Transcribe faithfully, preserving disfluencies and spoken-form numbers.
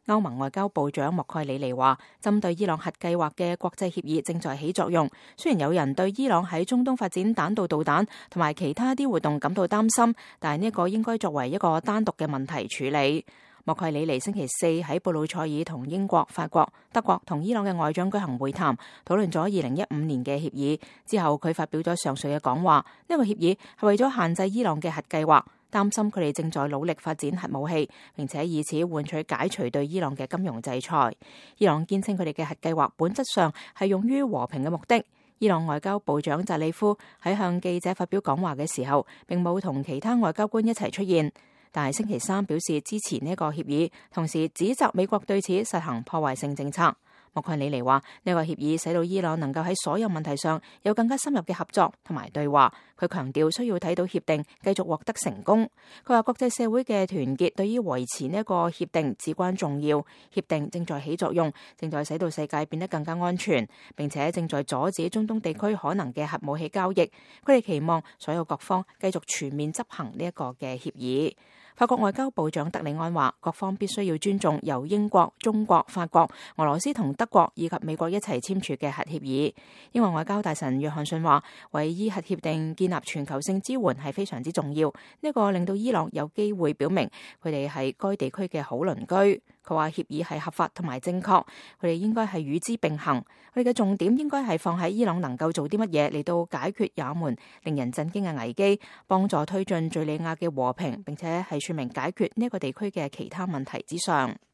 歐盟外交部長莫蓋里尼話，針對伊朗核計劃嘅國際協議正在起作用。雖然有人對伊朗喺中東發展彈道導彈同埋其他啲活動感到擔心，但係呢個應該作為一個單獨嘅問題處理。莫蓋里尼星期四喺布魯塞爾同英國、法國、德國同伊朗嘅外長舉行會談，討論咗二零一五年嘅協議。之後佢發表咗上述嘅講話，呢個協議係為咗限制伊朗嘅核計劃，擔心佢哋正在努力發展核武器，並且以此換取解除對伊朗嘅金融制裁。伊朗堅稱佢哋嘅核計劃本質上係用於和平嘅目的。伊朗外交部長扎里夫喺向記者發表講話嘅時候，並冇同其他外交官一齊出現。但係星期三表示支持呢個協議，同時指責美國對此實行破壞性政策。莫蓋里尼話，呢個協議使到伊朗能夠喺所有問題上有更加深入嘅合作同埋對話。佢強調需要睇到協定繼續獲得成功。佢話國際社會嘅團結對於維持呢個協定至關重要。協定正在起作用，正在使到世界變得更加安全，並且正在阻止中東地區可能嘅核武器交易。佢哋期望所有各方繼續全面執行呢一個嘅協議。法國外交部長德里安話，各方必須要尊重由英國、中國、法國、俄羅斯同德國以及美國一齊簽署嘅核協議。英國外交大臣約翰遜話，為伊核協定建立全球性支援係非常之重要，呢個令到伊朗有機會表明佢哋係該地區嘅好鄰居。佢話協議係合法同埋正確，佢哋應該係與之並行。佢哋嘅重點應該係放喺伊朗能夠做啲乜嘢嚟到解決也門令人震驚嘅危機，幫助推進敘利亞嘅和平，並且係說明解決呢個地區嘅其他問題之上。